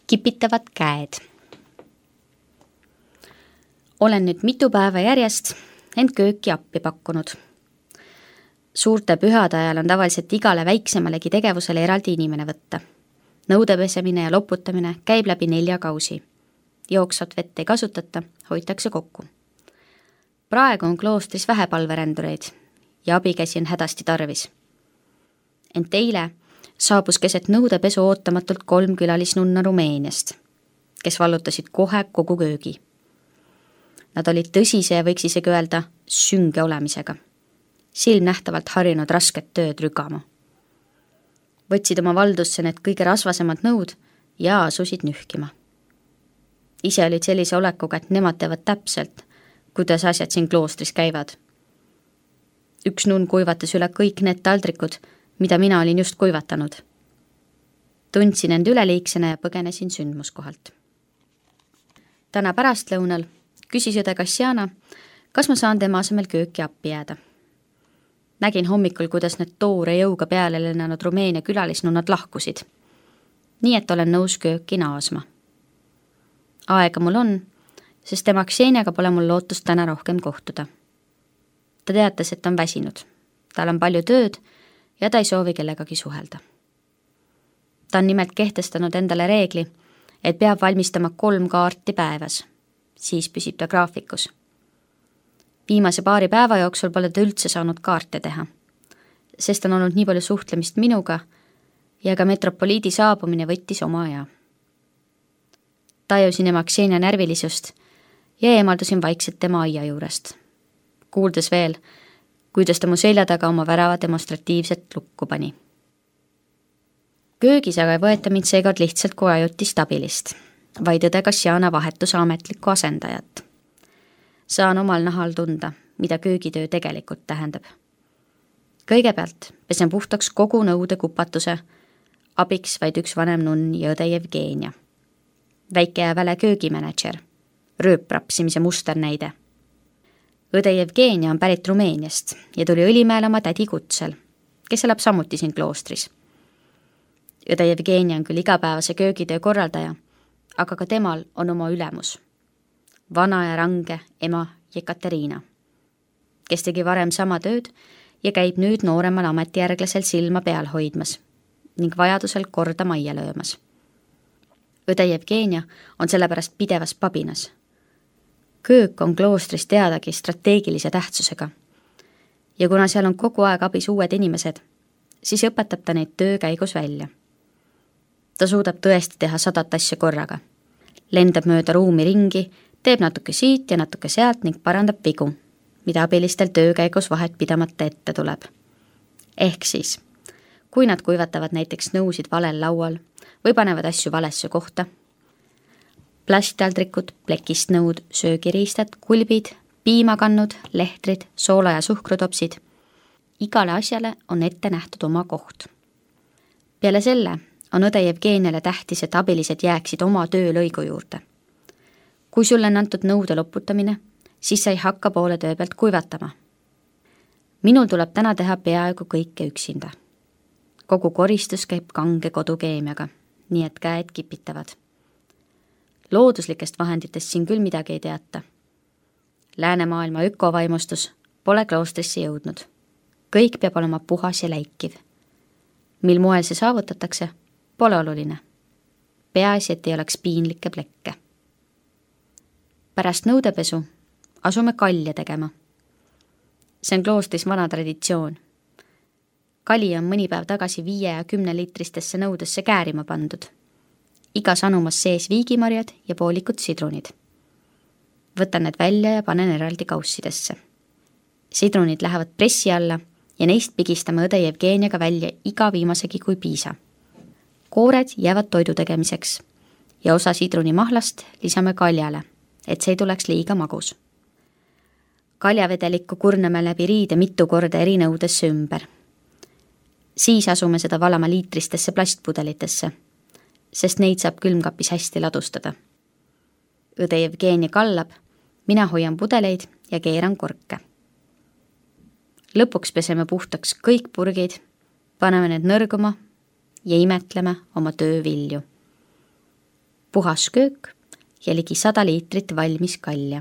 Kipitavad käed. Olen nüüd mitu päeva järjest end kööki appi pakkunud. Suurte pühade ajal on tavaliselt igale väiksemalegi tegevusele eraldi inimene võtta. Nõudepesemine ja loputamine käib läbi 4 kausi. Jooksvat vett ei kasutata, hoitakse kokku. Praegu on kloostris vähe palverändureid ja abikäsi on hädasti tarvis. Ent eile saabus keset nõudepesu ootamatult 3 külalisnunna Rumeeniast, kes vallutasid kohe kogu köögi. Nad olid tõsise ja võiks isegi öelda sünge olemisega. Silmnähtavalt harjunud rasket tööd rügama. Võtsid oma valdusse need kõige rasvasemad nõud ja asusid nühkima. Ise olid sellise olekuga, et nemad teavad täpselt, kuidas asjad siin kloostris käivad. Üks nunn kuivatas üle kõik need taldrikud, mida mina olin just kuivatanud. Tundsin end üleliiksena ja põgenesin sündmuskohalt. Täna pärastlõunal küsis õde Kassiana, kas ma saan tema asemel kööki appi jääda. Nägin hommikul, kuidas need toore jõuga peale lennanud Rumeenia külalisnunnad lahkusid. Nii et olen nõus kööki naasma. Aega mul on, sest tema Kseniaga pole mul lootust täna rohkem kohtuda. Ta teatas, et on väsinud. Tal on palju tööd ja ta ei soovi kellegagi suhelda. Ta on nimelt kehtestanud endale reegli, et peab valmistama 3 kaarti päevas. Siis püsib ta graafikus. Viimase paari päeva jooksul pole ta üldse saanud kaarte teha, sest on olnud nii palju suhtlemist minuga ja ka metropoliidi saabumine võttis oma aja. Tajusin ema Ksenia närvilisust ja eemaldusin vaikselt tema aia juurest. Kuuldes veel, kuidas ta mu selja taga oma värava demonstratiivset lukku pani. Köögis aga ei võeta mind seekord lihtsalt kui ajutist abilist, vaid õde Kassiana vahetuse ametlikku asendajat. Saan omal nahal tunda, mida köögitöö tegelikult tähendab. Kõigepealt pesen puhtaks kogu nõude kupatuse, abiks vaid üks vanem nunn ja õde Jevgenia. Väike ja väle köögimänedžer, rööprapsimise musternäide. Õde Jevgenia on pärit Rumeeniast ja tuli Õlimäel oma tädi kutsel, kes elab samuti siin kloostris. Õde Jevgenia on küll igapäevase köögitöö korraldaja, aga ka temal on oma ülemus. Vana ja range ema Jekateriina, kes tegi varem sama tööd ja käib nüüd nooremal ametijärglasel silma peal hoidmas ning vajadusel korda majja löömas. Õde Jevgenia on sellepärast pidevas pabinas. Köök on kloostris teadagi strateegilise tähtsusega ja kuna seal on kogu aeg abis uued inimesed, siis õpetab ta neid töö käigus välja. Ta suudab tõesti teha 100 asja korraga. Lendab mööda ruumi ringi, teeb natuke siit ja natuke sealt ning parandab vigu, mida abilistel töö käigus vahet pidamata ette tuleb. Ehk siis, kui nad kuivatavad näiteks nõusid valel laual või panevad asju valesse kohta, plasttaldrikud, plekist nõud, söögiriistad, kulbid, piimakannud, lehtrid, soola ja suhkrutopsid, igale asjale on ette nähtud oma koht. Peale selle on õde Jevgeniale tähtis, et abilised jääksid oma töölõigu juurde. Kui sulle on antud nõude loputamine, siis sa ei hakka poole töö pealt kuivatama. Minul tuleb täna teha peaaegu kõike üksinda. Kogu koristus käib kange kodukeemiaga, nii et käed kipitavad. Looduslikest vahenditest siin küll midagi ei teata. Läänemaailma ökovaimustus pole kloostrisse jõudnud. Kõik peab olema puhas ja läikiv. Mil moel see saavutatakse, pole oluline. Peaasi, et ei oleks piinlikke plekke. Pärast nõudepesu asume kalja tegema. See on kloostris vana traditsioon. Kali on mõni päev tagasi 5 ja 10 liitristesse nõudesse käärima pandud. Igas anumas sees viigimarjad ja poolikud sidrunid. Võtan need välja ja panen eraldi kaussidesse. Sidrunid lähevad pressi alla ja neist pigistame õde Jevgeniaga välja iga viimasegi kui piisa. Koored jäävad toidu tegemiseks ja osa sidruni mahlast lisame kaljale, et see ei tuleks liiga magus. Kaljavedelikku kurname läbi riide mitu korda eri nõudesse ümber. Siis asume seda valama liitristesse plastpudelitesse, sest neid saab külmkapis hästi ladustada. Õde Jevgenia kallab, mina hoian pudeleid ja keeran korke. Lõpuks peseme puhtaks kõik purgid, paneme need nõrguma ja imetleme oma töö vilju. puhas köök ja ligi 100 liitrit valmis kalja.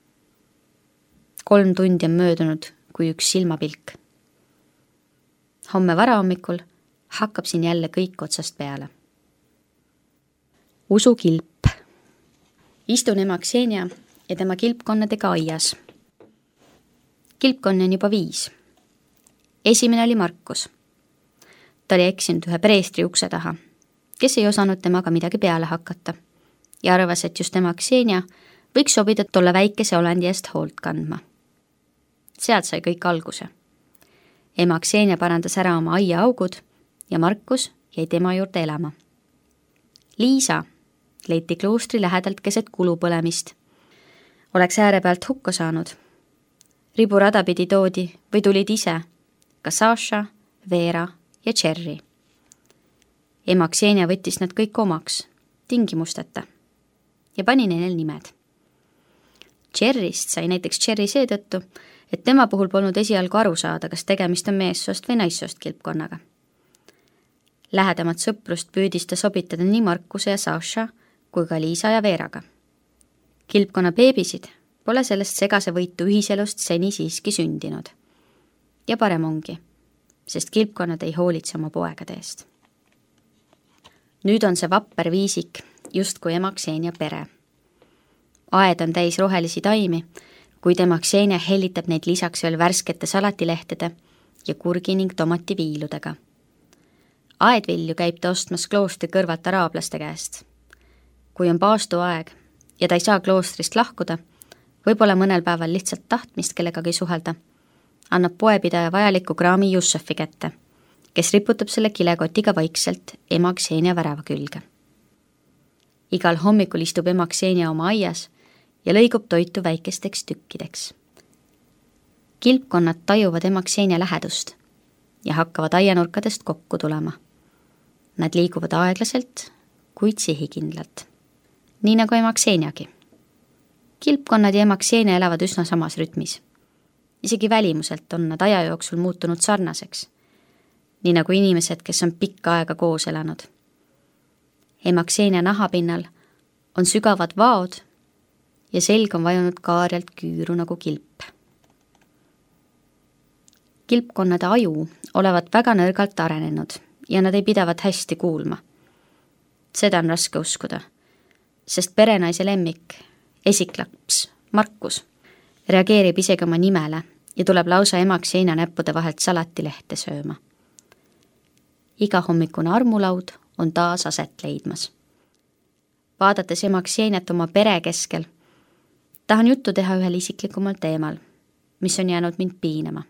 3 tundi on möödunud kui üks silmapilk. Homme varahommikul hakkab siin jälle kõik otsast peale. Usukilp. Istun ema Ksenia ja tema kilpkonnadega aias. Kilpkonni on juba 5. Esimene oli Markus. Ta oli eksinud ühe preestri ukse taha, kes ei osanud temaga midagi peale hakata ja arvas, et just ema Ksenia võiks sobida tolle väikese olendi eest hoolt kandma. Sealt sai kõik alguse. Ema Ksenia parandas ära oma aia augud ja Markus jäi tema juurde elama. Liisa leiti kloostri lähedalt keset kulupõlemist. Oleks ääre pealt hukka saanud. Riburada pidi toodi või tulid ise ka Saša, Veera ja Cherry. Ema Ksenia võttis nad kõik omaks, tingimusteta, ja pani neile nimed. Cherryst sai näiteks Cherry seetõttu, et tema puhul polnud esialgu aru saada, kas tegemist on meessoost või naissoost kilpkonnaga. Lähedamat sõprust püüdis ta sobitada nii Markuse ja Saša kui ka Liisa ja Veeraga. Kilpkonna beebisid pole sellest segase võitu ühiselust seni siiski sündinud. Ja parem ongi, sest kilpkonnad ei hoolitse oma poegade eest. Nüüd on see vapper viisik just kui ema Ksenia pere. Aed on täis rohelisi taimi, kuid ema Ksenia hellitab neid lisaks veel värskete salatilehtede ja kurgi ning tomativiiludega. Aedvilju käib ta ostmas kloostri kõrvalt araablaste käest. Kui on paastuaeg ja ta ei saa kloostrist lahkuda, võib-olla mõnel päeval lihtsalt tahtmist kellegagi suhelda, annab poepidaja vajaliku kraami Jussefi kätte, kes riputab selle kilekotiga vaikselt ema Ksenia värava külge. Igal hommikul istub ema Ksenia oma aias ja lõigub toitu väikesteks tükkideks. Kilpkonnad tajuvad ema Ksenia lähedust ja hakkavad aianurkadest kokku tulema. Nad liiguvad aeglaselt, kuid sihikindlalt. Nii nagu ema Kseniagi. Kilpkonnad ja ema Ksenia elavad üsna samas rütmis. Isegi välimuselt on nad aja jooksul muutunud sarnaseks, nii nagu inimesed, kes on pikka aega koos elanud. Ema Ksenia nahapinnal on sügavad vaod ja selg on vajunud kaarjalt küüru nagu kilp. Kilpkonnade aju olevat väga nõrgalt arenenud ja nad ei pidavat hästi kuulma. Seda on raske uskuda, sest perenaise lemmik, esiklaps Markus, reageerib isegi oma nimele ja tuleb lausa ema Ksenia näppude vahelt salatilehte sööma. Iga hommikune armulaud on taas aset leidmas. Vaadates ema Kseniat oma pere keskel, tahan juttu teha ühel isiklikumal teemal, mis on jäänud mind piinama.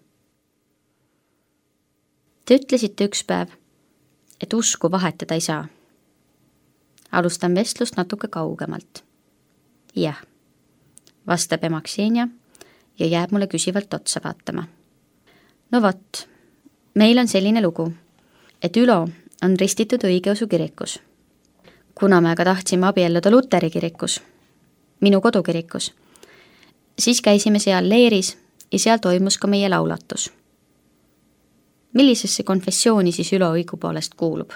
Te ütlesite üks päev, et usku vahetada ei saa. Alustan vestlust natuke kaugemalt. Jah, vastab ema Ksenia ja jääb mulle küsivalt otsa vaatama. No vot, meil on selline lugu, et Ülo on ristitud õigeusu kirikus. Kuna me aga tahtsime abielluda Luteri kirikus, minu kodukirikus, siis käisime seal leeris ja seal toimus ka meie laulatus. Millisesse konfessiooni siis Ülo õigupoolest kuulub?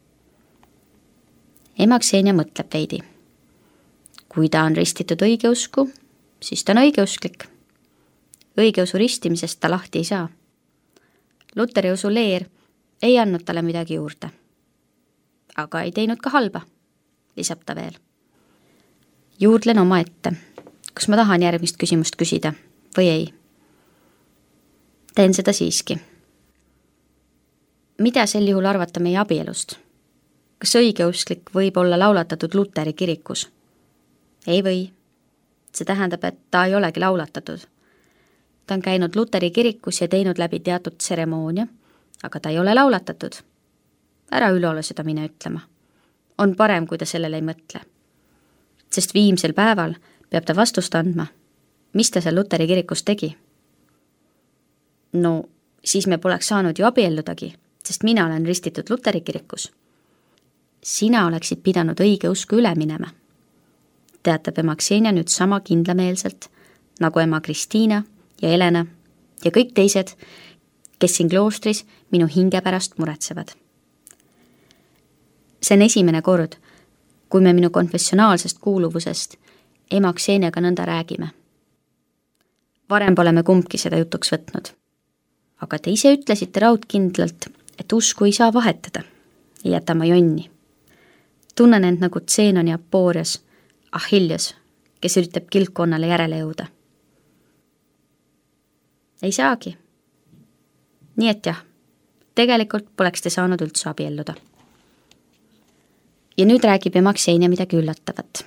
Ema Ksenia mõtleb veidi. Kui ta on ristitud õigeusku, siis ta on õigeusklik. Õigeusu ristimisest ta lahti ei saa. Luteri usu leer ei andnud talle midagi juurde. Aga ei teinud ka halba, lisab ta veel. Juurdlen oma ette, kas ma tahan järgmist küsimust küsida või ei. Teen seda siiski. Mida sel juhul arvata meie abielust? Kas õigeusklik võib olla laulatatud Luteri kirikus? Ei või. See tähendab, et ta ei olegi laulatatud. Ta on käinud Luteri kirikus ja teinud läbi teatud tseremoonia, aga ta ei ole laulatatud. Ära Ülole seda mine ütlema. On parem, kui ta sellele ei mõtle. Sest viimsel päeval peab ta vastust andma. Mis ta seal Luteri kirikus tegi? No, siis me poleks saanud ju abielludagi, sest mina olen ristitud Luteri kirikus. Sina oleksid pidanud õige usku üle minema. Teatab ema Ksenia nüüd sama kindlameelselt, nagu ema Kristiina ja Elena ja kõik teised, kes siin kloostris minu hinge pärast muretsevad. See on esimene kord, kui me minu konfessionaalsest kuuluvusest ema Kseniaga nõnda räägime. Varem pole me kumbki seda jutuks võtnud. Aga te ise ütlesite raudkindlalt, et usku ei saa vahetada. Ei jäta ma jonni. Tunnen end nagu Tsenon ja Aporias, Achilles, kes üritab kilpkonnale järele jõuda. Ei saagi. Nii et jah, tegelikult poleks te saanud üldse abielluda. Ja nüüd räägib ema Ksenia midagi üllatavat.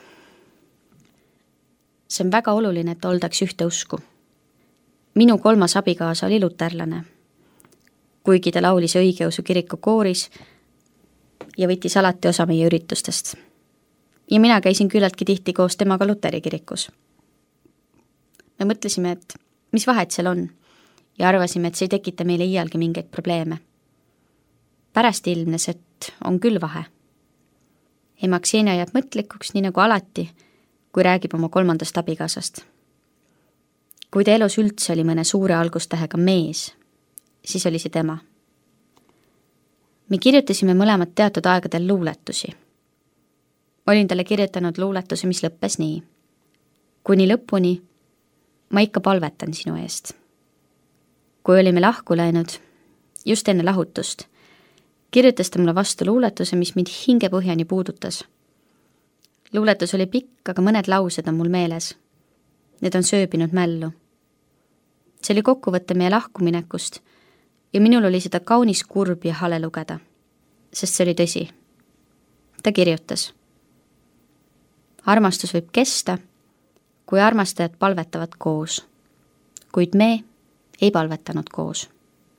See on väga oluline, et oldaks ühte usku. Minu 3. abikaasa oli luterlane, kuigi ta laulis õigeusu kiriku kooris ja võttis alati osa meie üritustest. Ja mina käisin küllaltki tihti koos temaga Luteri kirikus. Me mõtlesime, et mis vahet seal on ja arvasime, et see ei tekita meile iialgi mingeid probleeme. Pärast ilmnes, et on küll vahe. Ema Ksenia jääb mõtlikuks nii nagu alati, kui räägib oma 3. abikaasast. Kui ta elus üldse oli mõne suure algustähega mees, siis oli see tema. Me kirjutasime mõlemad teatud aegadel luuletusi. Olin talle kirjutanud luuletuse, mis lõppes nii. Kuni lõpuni ma ikka palvetan sinu eest. Kui olime lahku läinud, just enne lahutust, kirjutas ta mulle vastu luuletuse, mis mind hingepõhjani puudutas. Luuletus oli pikk, aga mõned laused on mul meeles. Need on sööbinud mällu. See oli kokkuvõte meie lahkuminekust ja minul oli seda kaunis kurb ja hale lugeda, sest see oli tõsi. Ta kirjutas. Armastus võib kesta, kui armastajad palvetavad koos, kuid me ei palvetanud koos.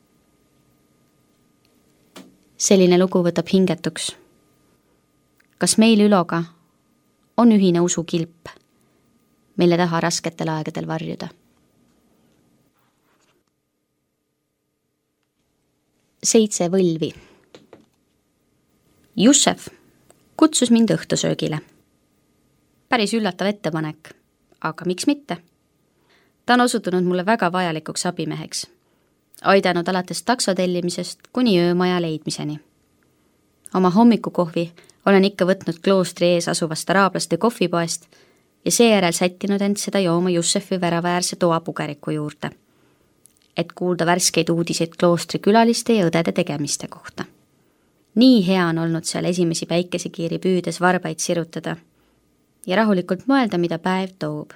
Selline lugu võtab hingetuks. Kas meil Üloga on ühine usukilp, mille taha rasketel aegadel varjuda? 7 võlvi. Jussef kutsus mind õhtusöögile. Päris üllatav ettepanek, aga miks mitte? Ta on osutunud mulle väga vajalikuks abimeheks, aidanud alates taksotellimisest kuni öömaja leidmiseni. Oma hommikukohvi olen ikka võtnud kloostri ees asuvast araablaste kohvipoest ja seejärel sättinud end seda jooma Jussefi väravaäärse toapugeriku juurde, et kuulda värskeid uudiseid kloostri külaliste ja õdede tegemiste kohta. Nii hea on olnud seal esimesi päikesekiiri püüdes varbaid sirutada ja rahulikult mõelda, mida päev toob.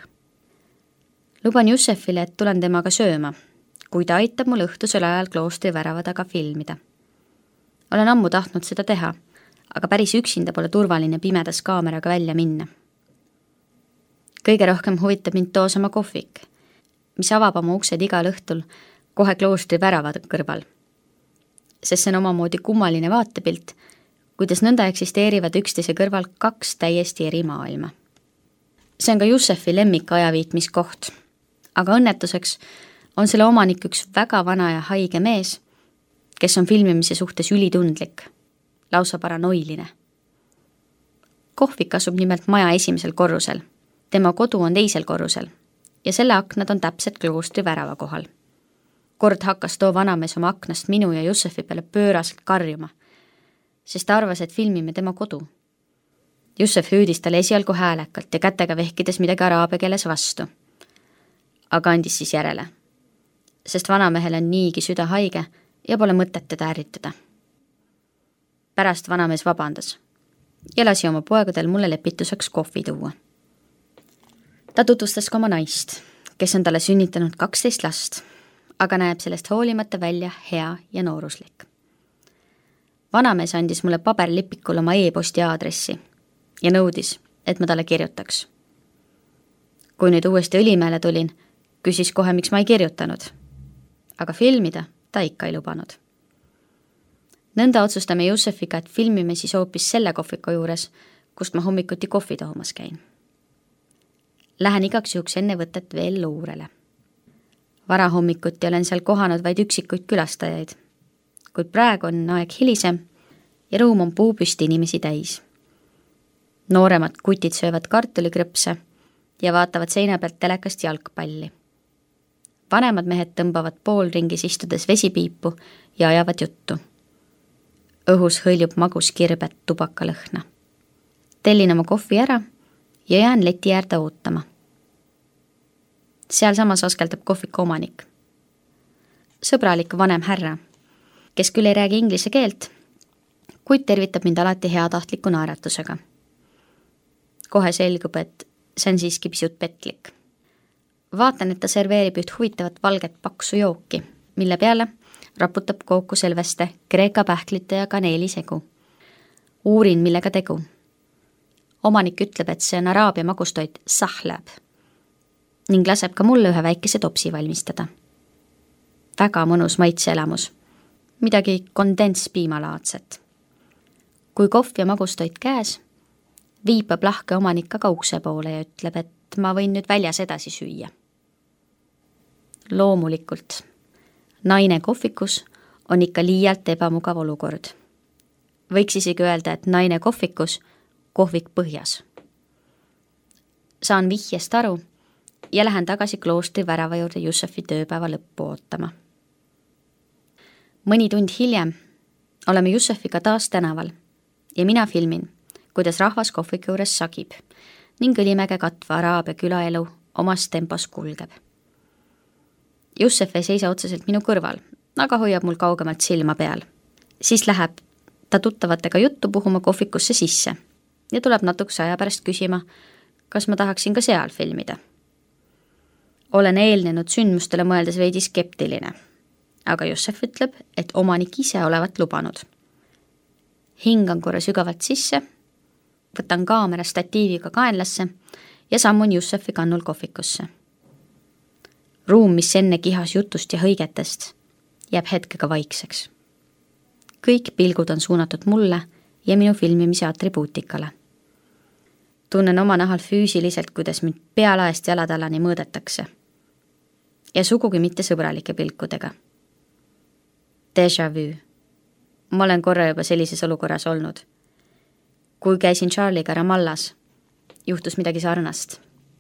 Luban Jussefile, et tulen temaga sööma, kui ta aitab mul õhtusel ajal kloostri värava taga filmida. Olen ammu tahtnud seda teha, aga päris üksinda pole turvaline pimedas kaameraga välja minna. Kõige rohkem huvitab mind toosama kohvik, mis avab oma uksed igal õhtul kohe kloostri värava kõrval. Sest see on omamoodi kummaline vaatepilt, kuidas nõnda eksisteerivad üksteise kõrval 2 täiesti eri maailma. See on ka Jussefi lemmik ajaviitmiskoht, aga õnnetuseks on selle omanik üks väga vana ja haige mees, kes on filmimise suhtes ülitundlik, lausa paranoiline. Kohvik asub nimelt maja 1. korrusel, tema kodu on 2. korrusel ja selle aknad on täpselt kloostri värava kohal. Kord hakkas too vanamees oma aknast minu ja Jussefi peale pööraselt karjuma, sest ta arvas, et filmime tema kodu. Jussef hüüdis talle esialgu häälekalt ja kätega vehkides midagi araabia keeles vastu, aga andis siis järele, sest vanamehel on niigi süda haige ja pole mõtet teda ärritada. Pärast vanamees vabandas ja lasi oma poegadel mulle lepituseks kohvi tuua. Ta tutvustas ka oma naist, kes on talle sünnitanud 12 last, aga näeb sellest hoolimata välja hea ja nooruslik. Vanamees andis mulle paberlipikul oma e-posti aadressi ja nõudis, et ma talle kirjutaks. Kui nüüd uuesti Õlimäele tulin, küsis kohe, miks ma ei kirjutanud, aga filmida ta ikka ei lubanud. Nõnda otsustame Jussefiga, et filmime siis hoopis selle kohviku juures, kust ma hommikuti kohvi toomas käin. Lähen igaks juhuks enne võtet veel luurele. Varahommikuti olen seal kohanud vaid üksikuid külastajaid, kuid praegu on aeg hilisem ja ruum on puupüsti inimesi täis. Nooremad kutid söövad kartulikrõpse ja vaatavad seina pealt telekast jalgpalli. Vanemad mehed tõmbavad poolringis istudes vesipiipu ja ajavad juttu. Õhus hõljub magus kirbet tubakalõhna. Tellin oma kohvi ära ja jään leti äärde ootama. Sealsamas askeldab kohviku omanik. Sõbralik vanem härra, kes küll ei räägi inglise keelt, kuid tervitab mind alati heatahtliku naeratusega. Kohe selgub, et see on siiski pisut petlik. Vaatan, et ta serveerib üht huvitavat valget paksu jooki, mille peale raputab kookoselveste, kreeka pähklite ja kaneelisegu. Uurin, millega tegu. Omanik ütleb, et see on araabia magustoit sahlab ning laseb ka mulle ühe väikese topsi valmistada. Väga mõnus maitseelamus, midagi kondenspiimalaadset. Kui kohv ja magustoit käes, viipab lahke omanik ka ukse poole ja ütleb, et ma võin nüüd väljas edasi süüa. Loomulikult, naine kohvikus on ikka liialt ebamugav olukord. Võiks isegi öelda, et naine kohvikus, kohvik põhjas. Saan vihjest aru ja lähen tagasi kloostri värava juurde Jussefi tööpäeva lõppu ootama. Mõni tund hiljem oleme Jussefiga taas tänaval ja mina filmin, kuidas rahvas kohviku juures sagib ning Õlimäge katva araabia külaelu omas tempos kulgeb. Jussef ei seisa otseselt minu kõrval, aga hoiab mul kaugemalt silma peal. Siis läheb ta tuttavatega juttu puhuma kohvikusse sisse ja tuleb natukese aja pärast küsima, kas ma tahaksin ka seal filmida. Olen eelnenud sündmustele mõeldes veidi skeptiline, aga Jussef ütleb, et omanik ise olevat lubanud. Hingan korra sügavalt sisse, võtan kaamera statiiviga kaenlasse ja sammun Jussefi kannul kohvikusse. Ruum, mis enne kihas jutust ja hõigetest, jääb hetkega vaikseks. Kõik pilgud on suunatud mulle ja minu filmimise atribuutikale. Tunnen oma nahal füüsiliselt, kuidas mind pealaest jalatallani mõõdetakse. Ja sugugi mitte sõbralike pilkudega. Déjà vu. Ma olen korra juba sellises olukorras olnud. Kui käisin Charlie'ga Ramallas, juhtus midagi sarnast.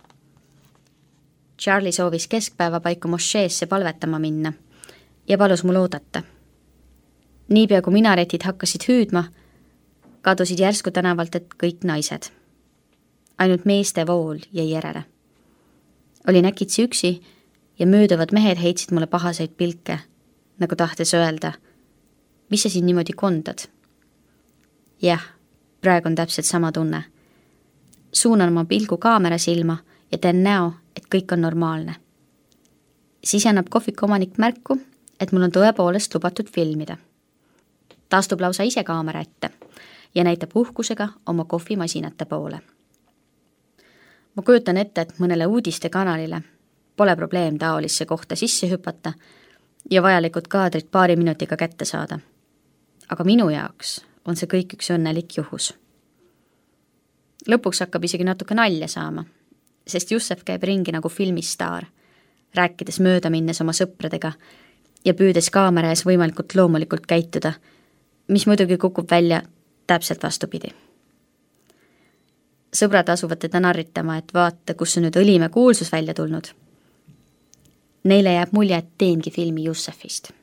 Charlie soovis keskpäeva paiku mošeesse palvetama minna ja palus mul oodata. Niipea kui minaretid hakkasid hüüdma, kadusid järsku tänavalt, et kõik naised. Ainult meeste vool jäi järele. Olin äkitsi üksi ja mööduvad mehed heitsid mulle pahaseid pilke, nagu tahtes öelda, mis sa siin niimoodi kondad? Jah, praegu on täpselt sama tunne. Suunan oma pilgu kaamera silma ja teen näo, et kõik on normaalne. Siis annab kohviku omanik märku, et mul on tõepoolest lubatud filmida. Ta astub lausa ise kaamera ette ja näitab uhkusega oma kohvimasinate poole. Ma kujutan ette, et mõnele uudistekanalile pole probleem taolisse kohta sisse hüpata ja vajalikud kaadrid paari minutiga kätte saada. Aga minu jaoks on see kõik üks õnnelik juhus. Lõpuks hakkab isegi natuke nalja saama, sest Jussef käib ringi nagu filmistaar, rääkides mööda minnes oma sõpradega ja püüdes kaamera ees võimalikult loomulikult käituda, mis muidugi kukub välja täpselt vastupidi. Sõbrad asuvad teda narritama, et vaata, kus on nüüd Õlimäe kuulsus välja tulnud. Neile jääb mulje, et teengi filmi Jussefist.